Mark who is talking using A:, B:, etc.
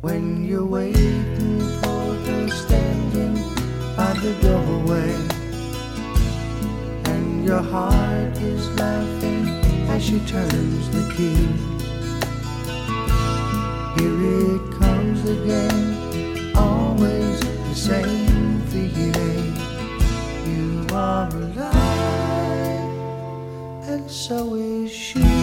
A: When you're waiting for her standing by the doorway, and your heart is laughing as she turns the key. Here it comes again, always the same feeling. You are alive, and so is she.